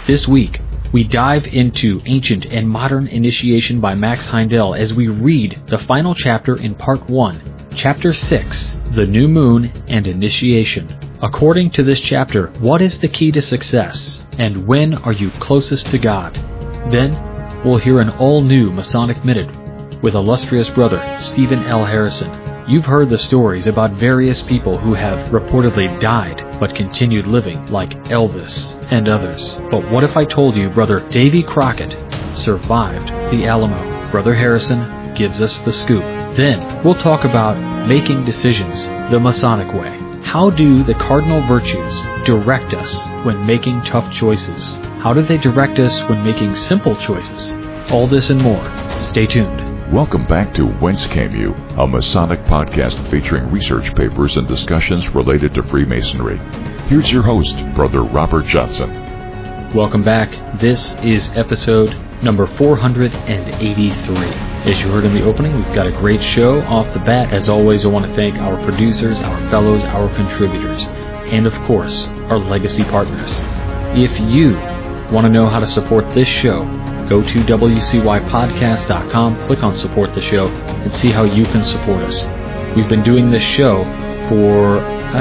This week, we dive into Ancient and Modern Initiation by Max Heindel as we read the final chapter in Part 1, Chapter 6, The New Moon and Initiation. According to this chapter, what is the key to success, and when are you closest to God? Then, we'll hear an all-new Masonic Minute with illustrious brother Stephen L. Harrison. You've heard the stories about various people who have reportedly died but continued living, like Elvis and others. But what if I told you Brother Davy Crockett survived the Alamo? Brother Harrison gives us the scoop. Then we'll talk about making decisions the Masonic way. How do the cardinal virtues direct us when making tough choices? How do they direct us when making simple choices? All this and more. Stay tuned. Welcome back to Whence Came You, a Masonic podcast featuring research papers and discussions related to Freemasonry. Here's your host, Brother Robert Johnson. Welcome back. This is episode number 483. As you heard in the opening, we've got a great show off the bat. As always, I want to thank our producers, our fellows, our contributors, and of course, our legacy partners. If you want to know how to support this show, go to wcypodcast.com, click on support the show, and see how you can support us. We've been doing this show for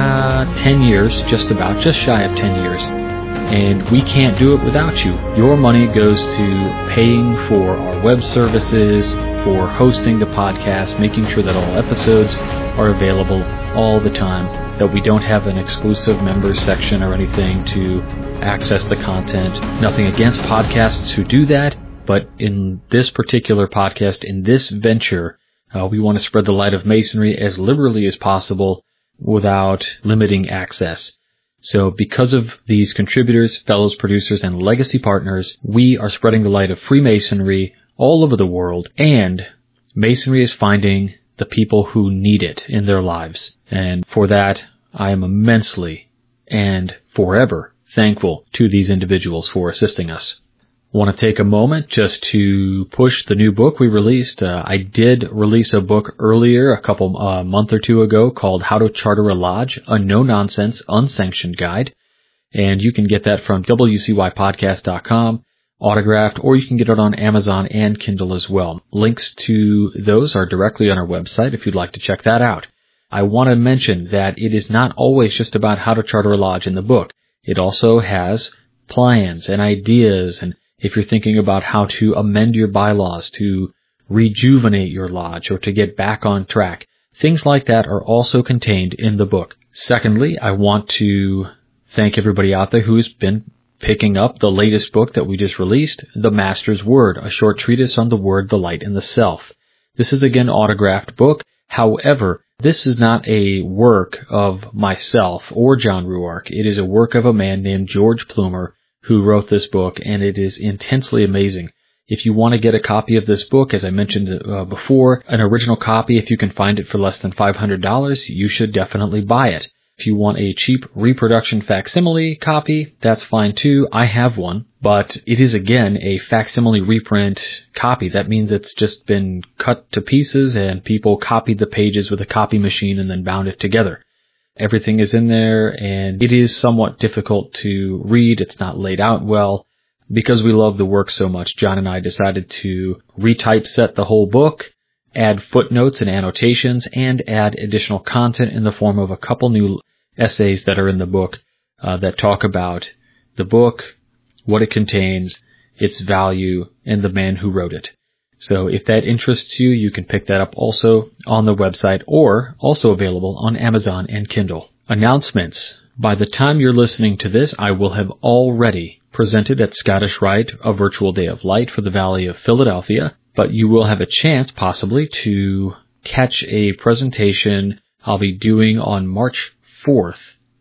10 years, just shy of 10 years, and we can't do it without you. Your money goes to paying for our web services, for hosting the podcast, making sure that all episodes are available all the time, that we don't have an exclusive members section or anything to access the content. Nothing against podcasts who do that, but in this particular podcast, in this venture, we want to spread the light of Masonry as liberally as possible without limiting access. So because of these contributors, fellows, producers, and legacy partners, we are spreading the light of Freemasonry all over the world, and Masonry is finding the people who need it in their lives. And for that, I am immensely and forever thankful to these individuals for assisting us. I want to take a moment just to push the new book we released. I did release a book earlier, a month or two ago, called How to Charter a Lodge, a no-nonsense, unsanctioned guide. And you can get that from wcypodcast.com, autographed, or you can get it on Amazon and Kindle as well. Links to those are directly on our website if you'd like to check that out. I want to mention that it is not always just about how to charter a lodge in the book. It also has plans and ideas, and if you're thinking about how to amend your bylaws, to rejuvenate your lodge, or to get back on track, things like that are also contained in the book. Secondly, I want to thank everybody out there who's been picking up the latest book that we just released, The Master's Word, a short treatise on the Word, the Light, and the Self. This is again autographed book. However, this is not a work of myself or John Ruark. It is a work of a man named George Plumer, who wrote this book, and it is intensely amazing. If you want to get a copy of this book, as I mentioned before, an original copy, if you can find it for less than $500, you should definitely buy it. If you want a cheap reproduction facsimile copy, that's fine too. I have one, but it is again a facsimile reprint copy. That means it's just been cut to pieces and people copied the pages with a copy machine and then bound it together. Everything is in there, and it is somewhat difficult to read. It's not laid out well. Because we love the work so much, John and I decided to retypeset the whole book, add footnotes and annotations, and add additional content in the form of a couple new essays that are in the book that talk about the book, what it contains, its value, and the man who wrote it. So if that interests you, you can pick that up also on the website, or also available on Amazon and Kindle. Announcements. By the time you're listening to this, I will have already presented at Scottish Rite a virtual day of light for the Valley of Philadelphia, but you will have a chance possibly to catch a presentation I'll be doing on March 4th,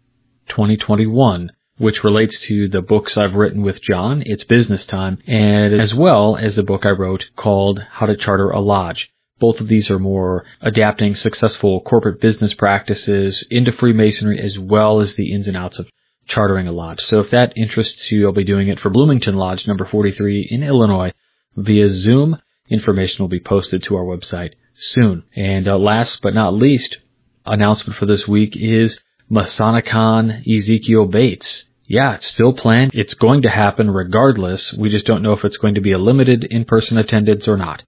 2021, which relates to the books I've written with John, It's Business Time, and as well as the book I wrote called How to Charter a Lodge. Both of these are more adapting successful corporate business practices into Freemasonry, as well as the ins and outs of chartering a lodge. So if that interests you, I'll be doing it for Bloomington Lodge number 43 in Illinois via Zoom. Information will be posted to our website soon. And last but not least, announcement for this week is Masonicon Ezekiel Bates. yeah, it's still planned. It's going to happen regardless. We just don't know if it's going to be a limited in-person attendance or not.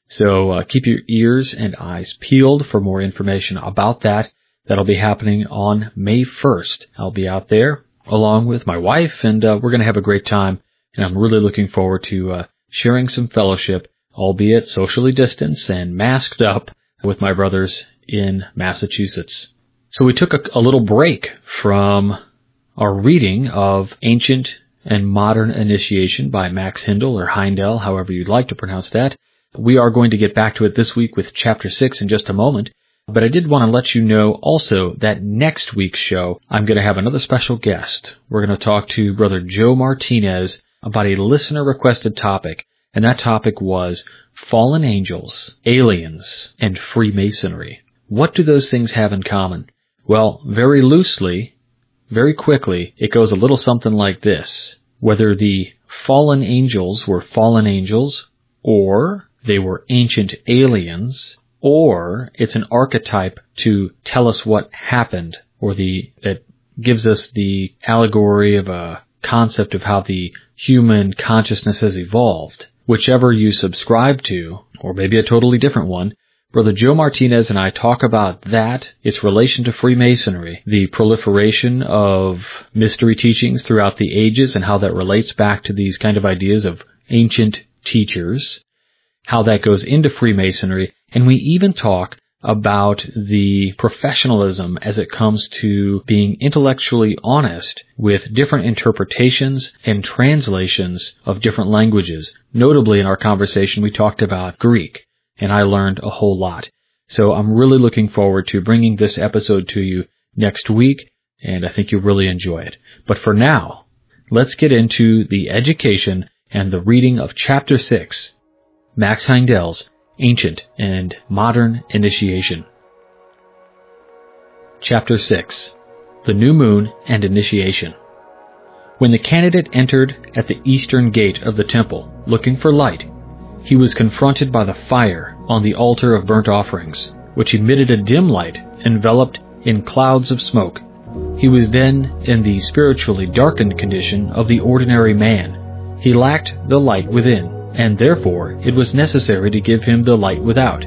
So keep your ears and eyes peeled for more information about that. That'll be happening on May 1st. I'll be out there along with my wife, and we're going to have a great time. And I'm really looking forward to sharing some fellowship, albeit socially distanced and masked up, with my brothers in Massachusetts. So we took a little break from our reading of Ancient and Modern Initiation by Max Hindle, or Heindel, however you'd like to pronounce that. We are going to get back to it this week with Chapter 6 in just a moment. But I did want to let you know also that next week's show, I'm going to have another special guest. We're going to talk to Brother Joe Martinez about a listener-requested topic, and that topic was fallen angels, aliens, and Freemasonry. What do those things have in common? Well, very loosely, very quickly, it goes a little something like this. Whether the fallen angels were fallen angels, or they were ancient aliens, or it's an archetype to tell us what happened, or that gives us the allegory of a concept of how the human consciousness has evolved. Whichever you subscribe to, or maybe a totally different one, Brother Joe Martinez and I talk about that, its relation to Freemasonry, the proliferation of mystery teachings throughout the ages and how that relates back to these kind of ideas of ancient teachers, how that goes into Freemasonry, and we even talk about the professionalism as it comes to being intellectually honest with different interpretations and translations of different languages. Notably, in our conversation, we talked about Greek, and I learned a whole lot. So I'm really looking forward to bringing this episode to you next week, and I think you'll really enjoy it. But for now, let's get into the education and the reading of Chapter 6, Max Heindel's Ancient and Modern Initiation. Chapter 6, The New Moon and Initiation. When the candidate entered at the eastern gate of the temple, looking for light, he was confronted by the fire on the altar of burnt offerings, which emitted a dim light enveloped in clouds of smoke. He was then in the spiritually darkened condition of the ordinary man. He lacked the light within, and therefore it was necessary to give him the light without.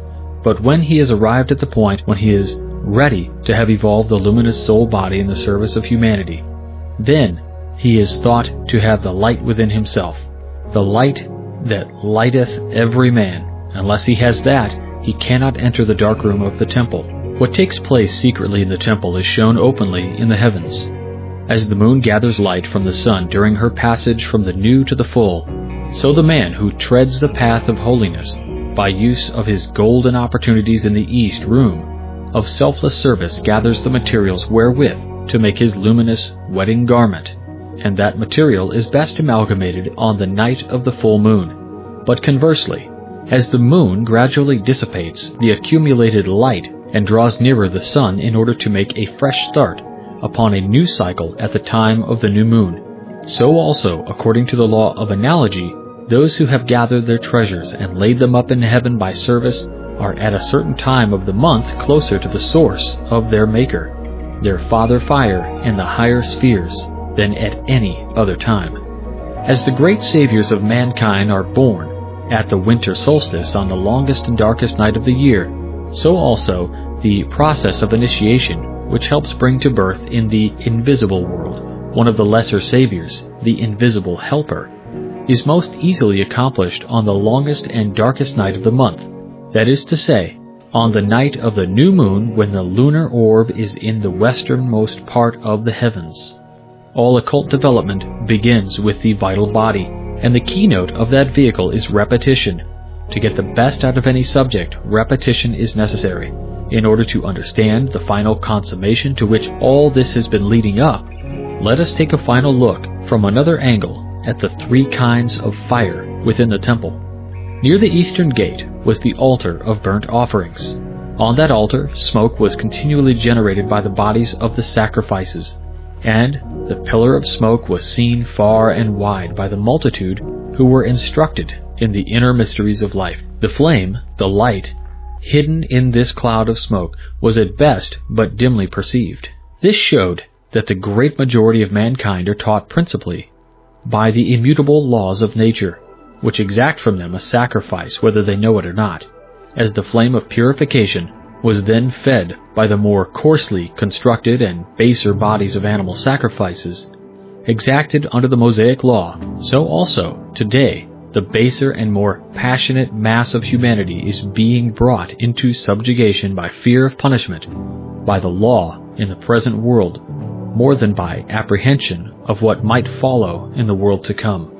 But when he has arrived at the point when he is ready to have evolved the luminous soul body in the service of humanity, then he is thought to have the light within himself, the light that lighteth every man. Unless he has that, he cannot enter the dark room of the temple. What takes place secretly in the temple is shown openly in the heavens. As the moon gathers light from the sun during her passage from the new to the full, so the man who treads the path of holiness, by use of his golden opportunities in the east room of selfless service, gathers the materials wherewith to make his luminous wedding garment, and that material is best amalgamated on the night of the full moon. But conversely, as the moon gradually dissipates the accumulated light and draws nearer the sun in order to make a fresh start upon a new cycle at the time of the new moon, so also, according to the law of analogy, those who have gathered their treasures and laid them up in heaven by service are at a certain time of the month closer to the source of their Maker, their Father Fire in the higher spheres, than at any other time. As the great saviors of mankind are born at the winter solstice on the longest and darkest night of the year, so also the process of initiation, which helps bring to birth in the invisible world one of the lesser saviors, the invisible helper, is most easily accomplished on the longest and darkest night of the month, that is to say, on the night of the new moon when the lunar orb is in the westernmost part of the heavens. All occult development begins with the vital body, and the keynote of that vehicle is repetition. To get the best out of any subject, repetition is necessary. In order to understand the final consummation to which all this has been leading up, let us take a final look from another angle at the three kinds of fire within the temple. Near the eastern gate was the altar of burnt offerings. On that altar, smoke was continually generated by the bodies of the sacrifices, and the pillar of smoke was seen far and wide by the multitude who were instructed in the inner mysteries of life. The flame, the light, hidden in this cloud of smoke, was at best but dimly perceived. This showed that the great majority of mankind are taught principally by the immutable laws of nature, which exact from them a sacrifice whether they know it or not, as the flame of purification was then fed by the more coarsely constructed and baser bodies of animal sacrifices exacted under the Mosaic law, so also today the baser and more passionate mass of humanity is being brought into subjugation by fear of punishment, by the law in the present world, more than by apprehension of what might follow in the world to come.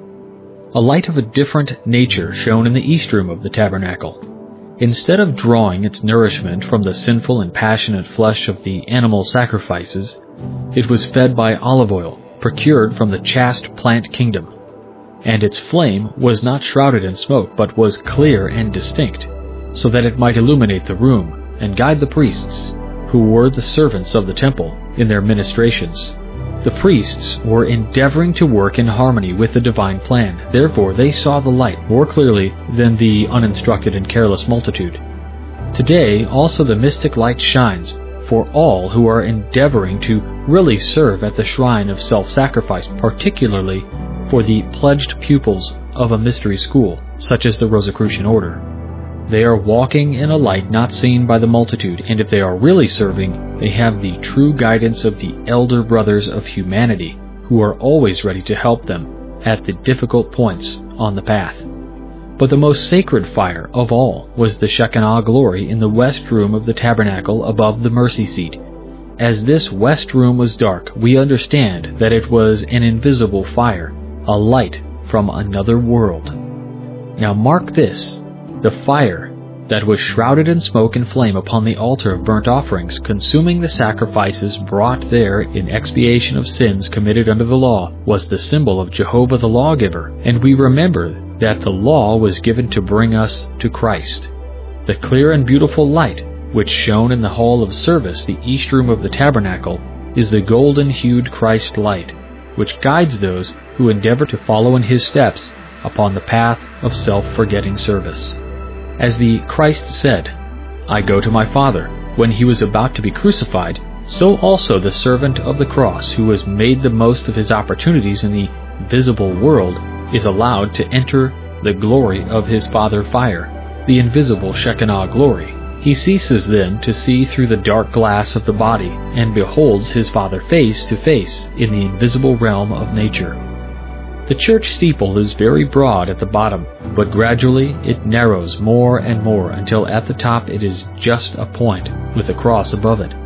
A light of a different nature shone in the east room of the tabernacle. Instead of drawing its nourishment from the sinful and passionate flesh of the animal sacrifices, it was fed by olive oil, procured from the chaste plant kingdom. And its flame was not shrouded in smoke, but was clear and distinct, so that it might illuminate the room and guide the priests, who were the servants of the temple, in their ministrations. The priests were endeavoring to work in harmony with the divine plan. Therefore, they saw the light more clearly than the uninstructed and careless multitude. Today, also the mystic light shines for all who are endeavoring to really serve at the shrine of self-sacrifice, particularly for the pledged pupils of a mystery school, such as the Rosicrucian order. They are walking in a light not seen by the multitude, and if they are really serving, they have the true guidance of the elder brothers of humanity, who are always ready to help them at the difficult points on the path. But the most sacred fire of all was the Shekinah glory in the west room of the tabernacle above the mercy seat. As this west room was dark, we understand that it was an invisible fire, a light from another world. Now mark this, the fire that was shrouded in smoke and flame upon the altar of burnt offerings, consuming the sacrifices brought there in expiation of sins committed under the law, was the symbol of Jehovah the lawgiver, and we remember that the law was given to bring us to Christ. The clear and beautiful light, which shone in the hall of service, the east room of the tabernacle, is the golden-hued Christ light, which guides those who endeavor to follow in his steps upon the path of self-forgetting service. As the Christ said, "I go to my Father," when he was about to be crucified, so also the servant of the cross, who has made the most of his opportunities in the visible world, is allowed to enter the glory of his Father fire, the invisible Shekinah glory. He ceases then to see through the dark glass of the body, and beholds his Father face to face in the invisible realm of nature. The church steeple is very broad at the bottom, but gradually it narrows more and more until at the top it is just a point with a cross above it.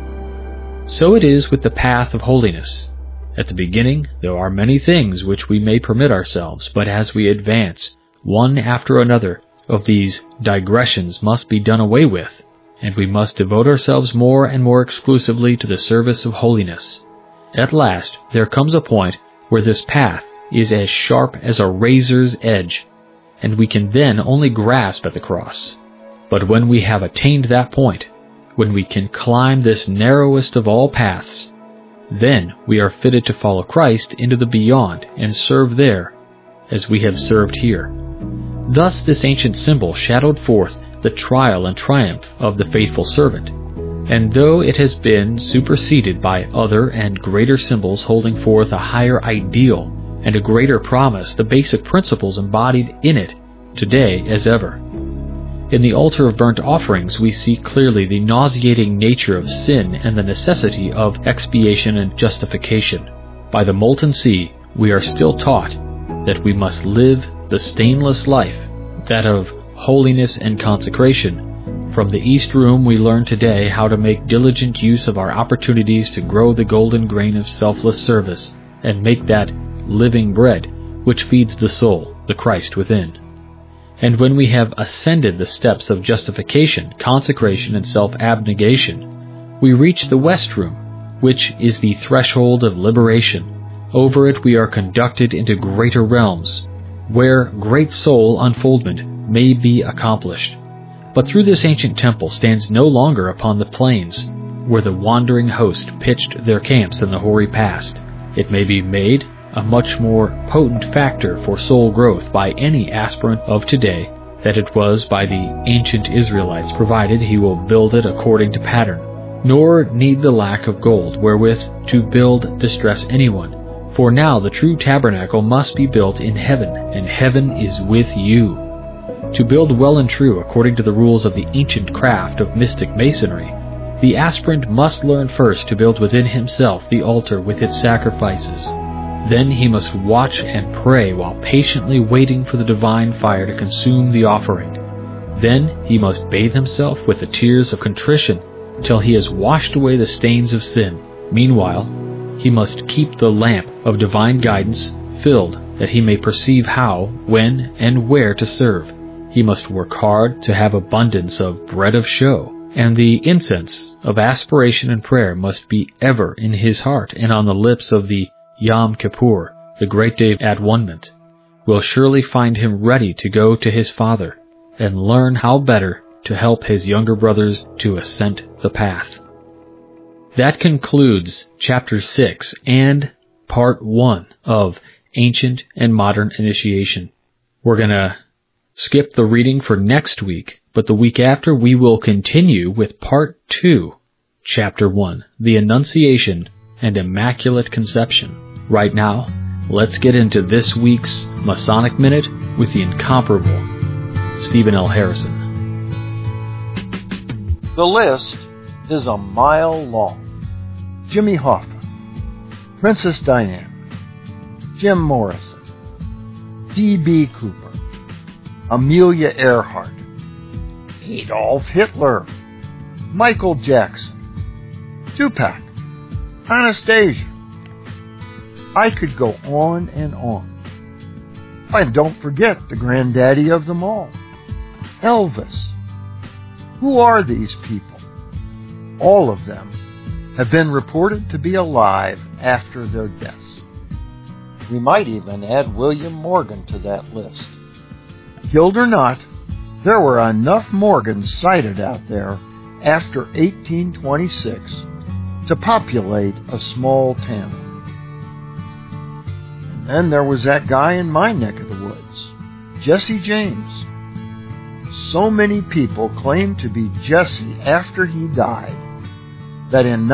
So it is with the path of holiness. At the beginning there are many things which we may permit ourselves, but as we advance, one after another of these digressions must be done away with, and we must devote ourselves more and more exclusively to the service of holiness. At last there comes a point where this path is as sharp as a razor's edge, and we can then only grasp at the cross. But when we have attained that point, when we can climb this narrowest of all paths, then we are fitted to follow Christ into the beyond and serve there as we have served here. Thus this ancient symbol shadowed forth the trial and triumph of the faithful servant, and though it has been superseded by other and greater symbols holding forth a higher ideal and a greater promise, the basic principles embodied in it today as ever. In the altar of burnt offerings we see clearly the nauseating nature of sin and the necessity of expiation and justification. By the molten sea we are still taught that we must live the stainless life, that of holiness and consecration. From the East Room we learn today how to make diligent use of our opportunities to grow the golden grain of selfless service and make that living bread which feeds the soul, the Christ within. And when we have ascended the steps of justification, consecration, and self-abnegation, we reach the West Room, which is the threshold of liberation. Over it we are conducted into greater realms, where great soul unfoldment may be accomplished. But through this ancient temple stands no longer upon the plains, where the wandering host pitched their camps in the hoary past. It may be made a much more potent factor for soul growth by any aspirant of today than it was by the ancient Israelites, provided he will build it according to pattern. Nor need the lack of gold wherewith to build distress anyone. For now the true tabernacle must be built in heaven, and heaven is with you. To build well and true according to the rules of the ancient craft of mystic masonry, the aspirant must learn first to build within himself the altar with its sacrifices. Then he must watch and pray while patiently waiting for the divine fire to consume the offering. Then he must bathe himself with the tears of contrition till he has washed away the stains of sin. Meanwhile, he must keep the lamp of divine guidance filled, that he may perceive how, when, and where to serve. He must work hard to have abundance of bread of show, and the incense of aspiration and prayer must be ever in his heart and on the lips of the Yom Kippur, the great day of Atonement, will surely find him ready to go to his Father and learn how better to help his younger brothers to ascent the path. That concludes Chapter 6 and Part 1 of Ancient and Modern Initiation. We're going to skip the reading for next week, but the week after we will continue with Part 2, Chapter 1, The Annunciation and Immaculate Conception. Right now, let's get into this week's Masonic Minute with the incomparable Stephen L. Harrison. The list is a mile long. Jimmy Hoffa, Princess Diana, Jim Morrison, D.B. Cooper, Amelia Earhart, Adolf Hitler, Michael Jackson, Tupac, Anastasia. I could go on and on. And don't forget the granddaddy of them all, Elvis. Who are these people? All of them have been reported to be alive after their deaths. We might even add William Morgan to that list. Killed or not, there were enough Morgans sighted out there after 1826 to populate a small town. And then there was that guy in my neck of the woods, Jesse James. So many people claimed to be Jesse after he died that in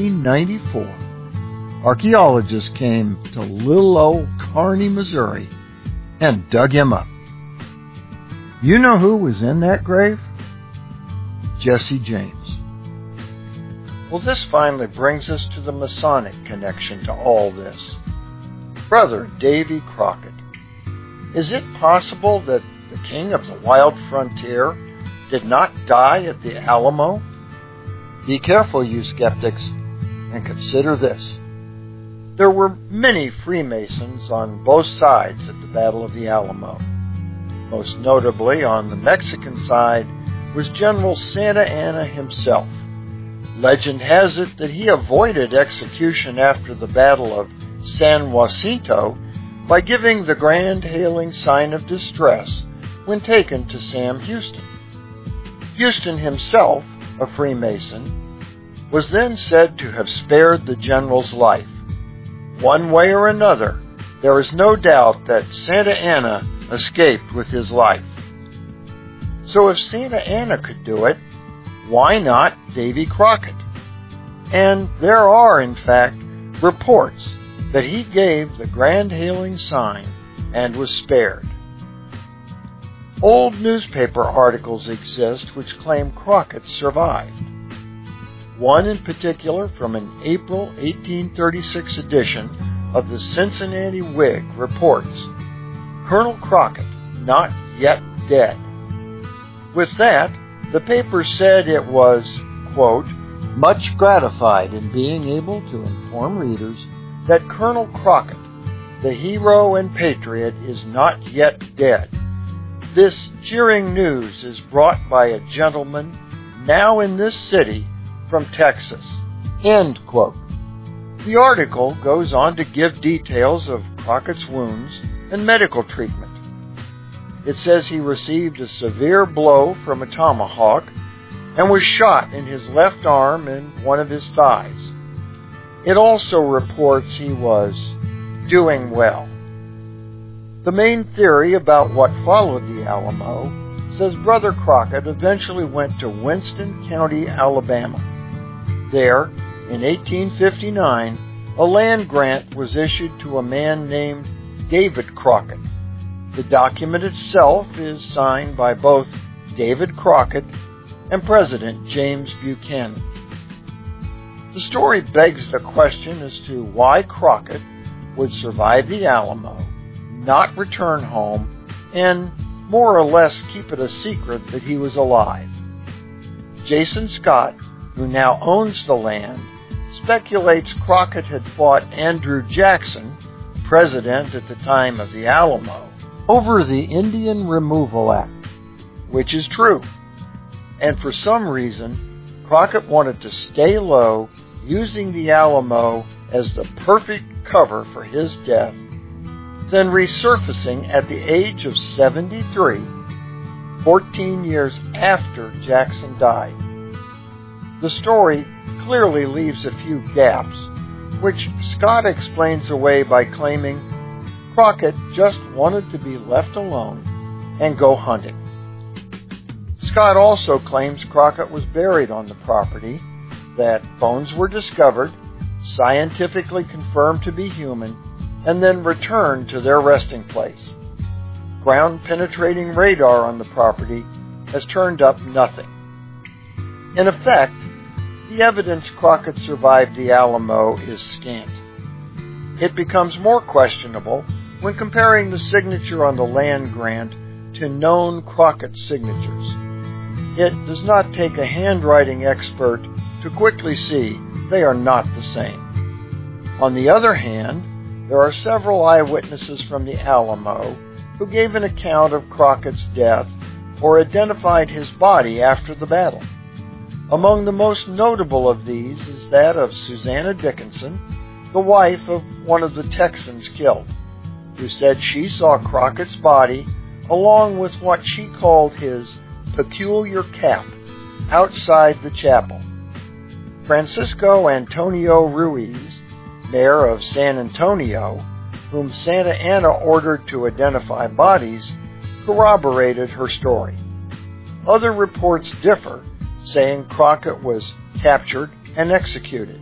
1994, archaeologists came to little old Kearney, Missouri, and dug him up. You know who was in that grave? Jesse James. Well, this finally brings us to the Masonic connection to all this. Brother Davy Crockett. Is it possible that the king of the wild frontier did not die at the Alamo? Be careful, you skeptics, and consider this. There were many Freemasons on both sides at the Battle of the Alamo. Most notably, on the Mexican side was General Santa Anna himself. Legend has it that he avoided execution after the Battle of San Jacinto by giving the grand hailing sign of distress when taken to Sam Houston. Houston himself, a Freemason, was then said to have spared the general's life. One way or another, there is no doubt that Santa Anna escaped with his life. So if Santa Anna could do it, why not Davy Crockett? And there are, in fact, reports that he gave the grand hailing sign and was spared. Old newspaper articles exist which claim Crockett survived. One in particular, from an April 1836 edition of the Cincinnati Whig, reports, Colonel Crockett not yet dead. With that, the paper said it was, quote, much gratified in being able to inform readers that Colonel Crockett, the hero and patriot, is not yet dead. This cheering news is brought by a gentleman now in this city from Texas. End quote. The article goes on to give details of Crockett's wounds and medical treatment. It says he received a severe blow from a tomahawk and was shot in his left arm and one of his thighs. It also reports he was doing well. The main theory about what followed the Alamo says Brother Crockett eventually went to Winston County, Alabama. There, in 1859, a land grant was issued to a man named David Crockett. The document itself is signed by both David Crockett and President James Buchanan. The story begs the question as to why Crockett would survive the Alamo, not return home, and more or less keep it a secret that he was alive. Jason Scott, who now owns the land, speculates Crockett had fought Andrew Jackson, president at the time of the Alamo, over the Indian Removal Act, which is true. And for some reason, Crockett wanted to stay low, using the Alamo as the perfect cover for his death, then resurfacing at the age of 73, 14 years after Jackson died. The story clearly leaves a few gaps, which Scott explains away by claiming Crockett just wanted to be left alone and go hunting. Scott also claims Crockett was buried on the property, that bones were discovered, scientifically confirmed to be human, and then returned to their resting place. Ground-penetrating radar on the property has turned up nothing. In effect, the evidence Crockett survived the Alamo is scant. It becomes more questionable when comparing the signature on the land grant to known Crockett signatures. It does not take a handwriting expert to quickly see they are not the same. On the other hand, there are several eyewitnesses from the Alamo who gave an account of Crockett's death or identified his body after the battle. Among the most notable of these is that of Susanna Dickinson, the wife of one of the Texans killed, who said she saw Crockett's body along with what she called his peculiar cap outside the chapel. Francisco Antonio Ruiz, mayor of San Antonio, whom Santa Anna ordered to identify bodies, corroborated her story. Other reports differ, saying Crockett was captured and executed.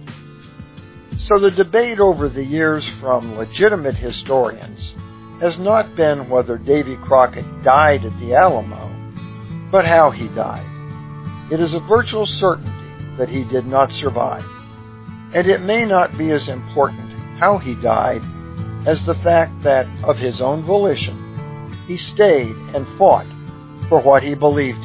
So the debate over the years from legitimate historians has not been whether Davy Crockett died at the Alamo, but how he died. It is a virtual certainty that he did not survive, and it may not be as important how he died as the fact that, of his own volition, he stayed and fought for what he believed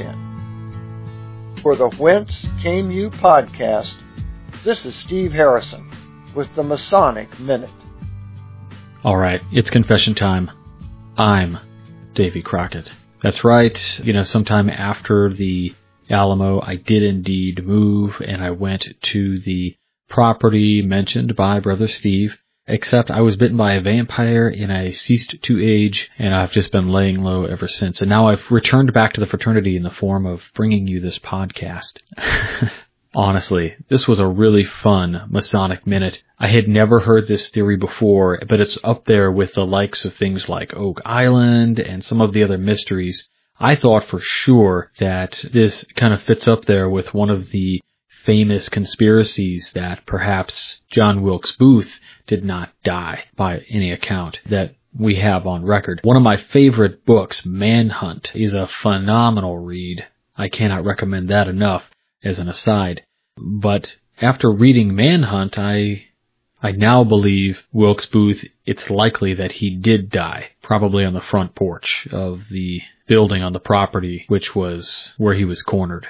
in. For the Whence Came You podcast, this is Steve Harrison with the Masonic Minute. All right, it's confession time. I'm Davy Crockett. That's right. Sometime after the Alamo, I did indeed move, and I went to the property mentioned by Brother Steve, except I was bitten by a vampire, and I ceased to age, and I've just been laying low ever since. And now I've returned back to the fraternity in the form of bringing you this podcast. Honestly, this was a really fun Masonic Minute. I had never heard this theory before, but it's up there with the likes of things like Oak Island and some of the other mysteries. I thought for sure that this kind of fits up there with one of the famous conspiracies that perhaps John Wilkes Booth did not die by any account that we have on record. One of my favorite books, Manhunt, is a phenomenal read. I cannot recommend that enough as an aside. But after reading Manhunt, I now believe Wilkes Booth, it's likely that he did die, probably on the front porch of the building on the property, which was where he was cornered.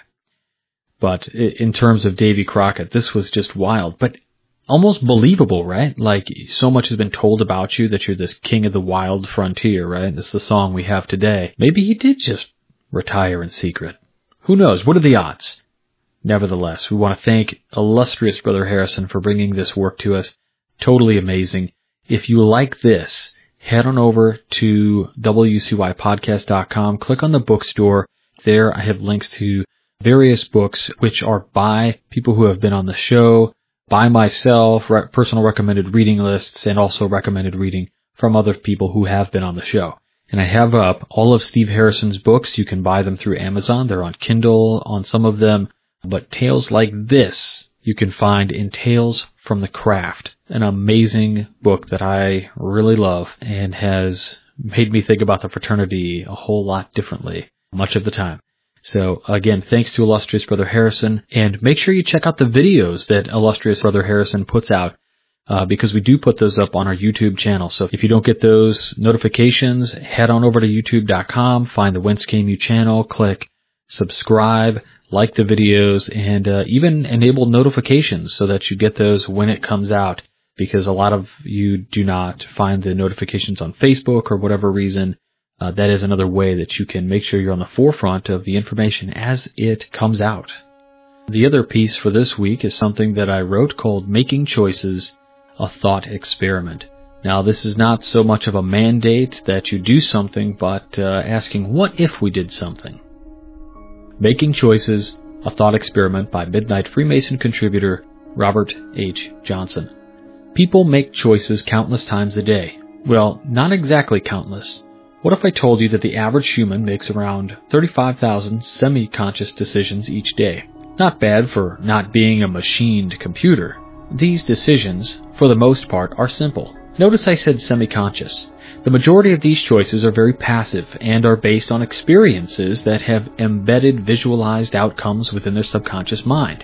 But in terms of Davy Crockett, this was just wild, but almost believable, right? Like, so much has been told about you that you're this king of the wild frontier, right? That's the song we have today. Maybe he did just retire in secret. Who knows? What are the odds? Nevertheless, we want to thank illustrious Brother Harrison for bringing this work to us. Totally amazing. If you like this, head on over to WCYpodcast.com. Click on the bookstore. There I have links to various books which are by people who have been on the show, by myself, personal recommended reading lists, and also recommended reading from other people who have been on the show. And I have up all of Steve Harrison's books. You can buy them through Amazon. They're on Kindle on some of them. But tales like this, you can find in Tales from the Craft, an amazing book that I really love and has made me think about the fraternity a whole lot differently much of the time. So again, thanks to Illustrious Brother Harrison, and make sure you check out the videos that Illustrious Brother Harrison puts out, because we do put those up on our YouTube channel. So if you don't get those notifications, head on over to youtube.com, find the Whence Came You channel, click subscribe, like the videos, and even enable notifications so that you get those when it comes out, because a lot of you do not find the notifications on Facebook or whatever reason. That is another way that you can make sure you're on the forefront of the information as it comes out. The other piece for this week is something that I wrote called Making Choices, a Thought Experiment. Now, this is not so much of a mandate that you do something, but asking, what if we did something? Making Choices, a Thought Experiment by Midnight Freemason contributor Robert H. Johnson. People make choices countless times a day. Well, not exactly countless. What if I told you that the average human makes around 35,000 semi-conscious decisions each day? Not bad for not being a machined computer. These decisions, for the most part, are simple. Notice I said semi-conscious. The majority of these choices are very passive and are based on experiences that have embedded visualized outcomes within their subconscious mind.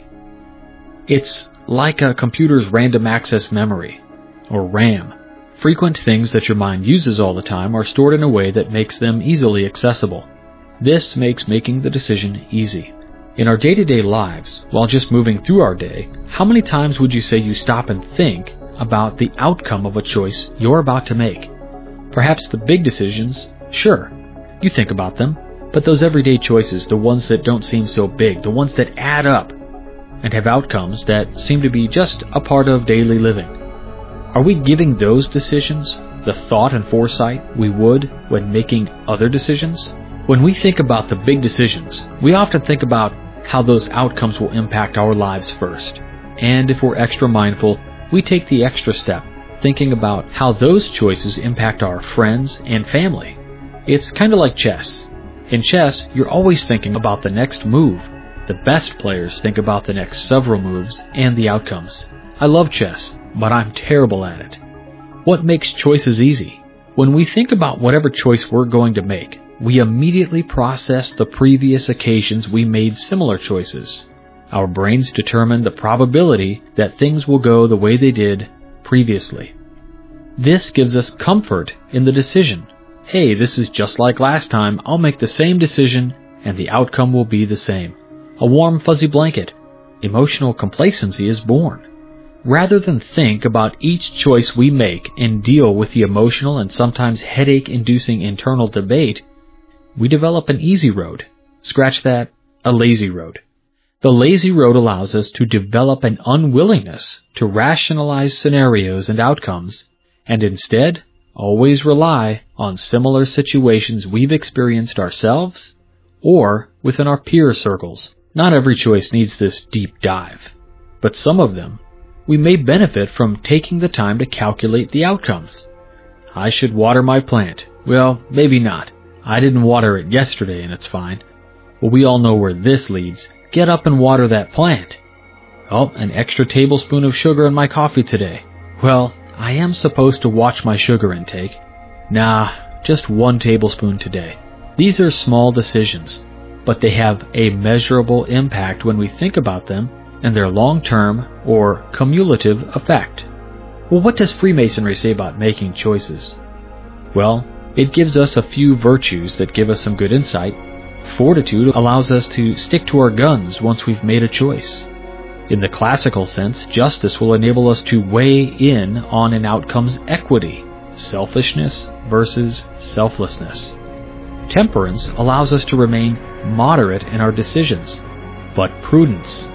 It's like a computer's random access memory, or RAM. Frequent things that your mind uses all the time are stored in a way that makes them easily accessible. This makes making the decision easy. In our day-to-day lives, while just moving through our day, how many times would you say you stop and think about the outcome of a choice you're about to make? Perhaps the big decisions, sure, you think about them, but those everyday choices, the ones that don't seem so big, the ones that add up and have outcomes that seem to be just a part of daily living. Are we giving those decisions the thought and foresight we would when making other decisions? When we think about the big decisions, we often think about how those outcomes will impact our lives first. And if we're extra mindful, we take the extra step, thinking about how those choices impact our friends and family. It's kind of like chess. In chess, you're always thinking about the next move. The best players think about the next several moves and the outcomes. I love chess, but I'm terrible at it. What makes choices easy? When we think about whatever choice we're going to make, we immediately process the previous occasions we made similar choices. Our brains determine the probability that things will go the way they did previously. This gives us comfort in the decision. Hey, this is just like last time. I'll make the same decision and the outcome will be the same. A warm, fuzzy blanket. Emotional complacency is born. Rather than think about each choice we make and deal with the emotional and sometimes headache-inducing internal debate, we develop an easy road. Scratch that, a lazy road. The lazy road allows us to develop an unwillingness to rationalize scenarios and outcomes, and instead always rely on similar situations we've experienced ourselves or within our peer circles. Not every choice needs this deep dive, but some of them we may benefit from taking the time to calculate the outcomes. I should water my plant. Well, maybe not. I didn't water it yesterday and it's fine. Well, we all know where this leads. Get up and water that plant. Oh, an extra tablespoon of sugar in my coffee today. Well, I am supposed to watch my sugar intake. Nah, just 1 tablespoon today. These are small decisions, but they have a measurable impact when we think about them and their long-term or cumulative effect. Well, what does Freemasonry say about making choices? Well, it gives us a few virtues that give us some good insight. Fortitude allows us to stick to our guns once we've made a choice. In the classical sense, justice will enable us to weigh in on an outcome's equity, selfishness versus selflessness. Temperance allows us to remain moderate in our decisions. But prudence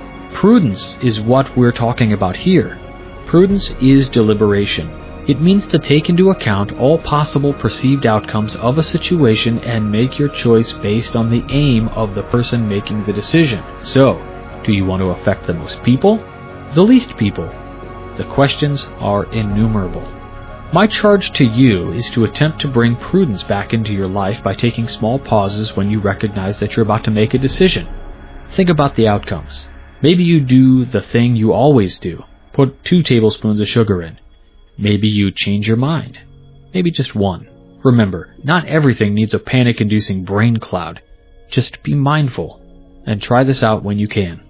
is what we're talking about here. Prudence is deliberation. It means to take into account all possible perceived outcomes of a situation and make your choice based on the aim of the person making the decision. So, do you want to affect the most people? The least people? The questions are innumerable. My charge to you is to attempt to bring prudence back into your life by taking small pauses when you recognize that you're about to make a decision. Think about the outcomes. Maybe you do the thing you always do. Put 2 tablespoons of sugar in. Maybe you change your mind. Maybe just 1. Remember, not everything needs a panic-inducing brain cloud. Just be mindful and try this out when you can.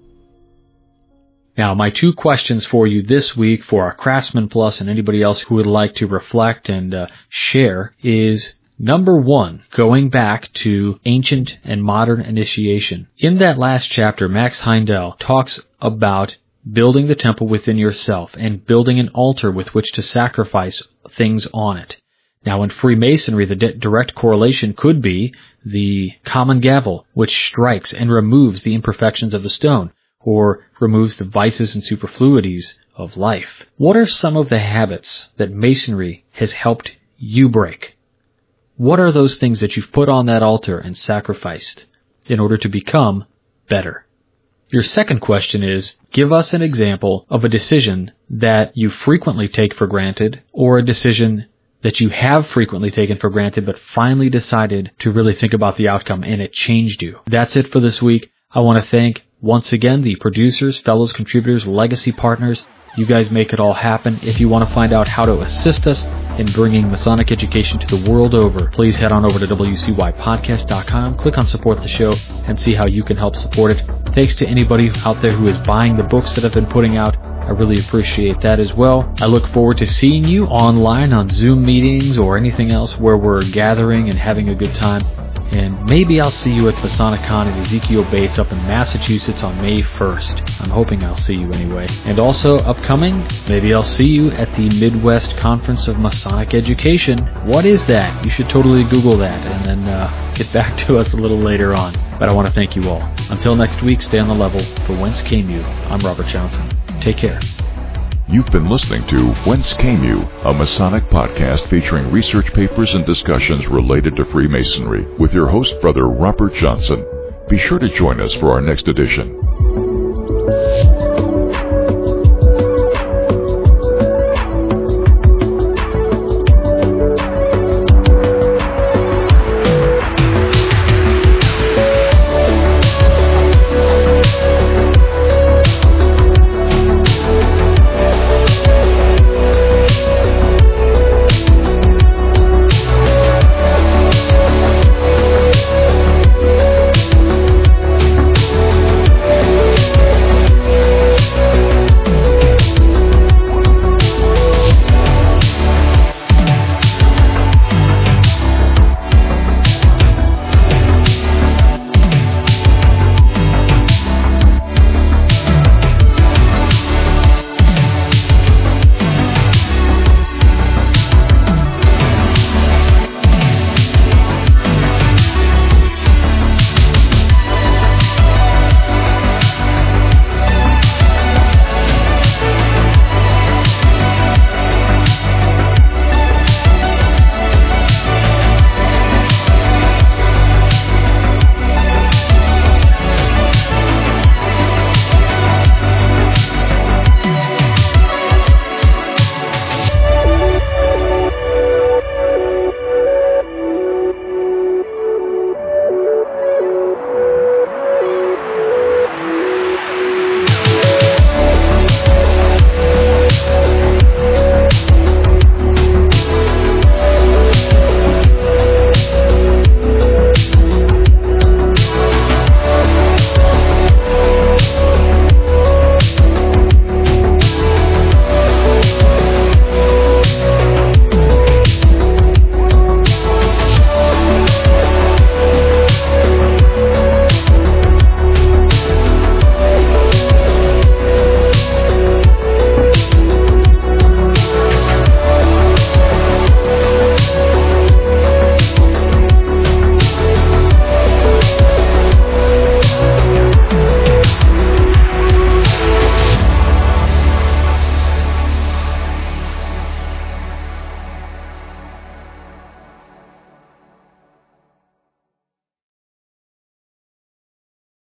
Now, my 2 questions for you this week for our Craftsman Plus and anybody else who would like to reflect and share is, number 1, going back to ancient and modern initiation. In that last chapter, Max Heindel talks about building the temple within yourself and building an altar with which to sacrifice things on it. Now, in Freemasonry, the direct correlation could be the common gavel, which strikes and removes the imperfections of the stone, or removes the vices and superfluities of life. What are some of the habits that Masonry has helped you break? What are those things that you've put on that altar and sacrificed in order to become better? Your second question is, give us an example of a decision that you frequently take for granted, or a decision that you have frequently taken for granted but finally decided to really think about the outcome and it changed you. That's it for this week. I want to thank once again the producers, fellows, contributors, legacy partners. You guys make it all happen. If you want to find out how to assist us in bringing Masonic education to the world over, please head on over to wcypodcast.com, click on support the show, and see how you can help support it. Thanks to anybody out there who is buying the books that I've been putting out. I really appreciate that as well. I look forward to seeing you online on Zoom meetings or anything else where we're gathering and having a good time. And maybe I'll see you at MasoniCon at Ezekiel Bates up in Massachusetts on May 1st. I'm hoping I'll see you anyway. And also upcoming, maybe I'll see you at the Midwest Conference of Masonic Education. What is that? You should totally Google that and then get back to us a little later on. But I want to thank you all. Until next week, stay on the level. For Whence Came You, I'm Robert Johnson. Take care. You've been listening to Whence Came You, a Masonic podcast featuring research papers and discussions related to Freemasonry with your host, Brother Robert Johnson. Be sure to join us for our next edition.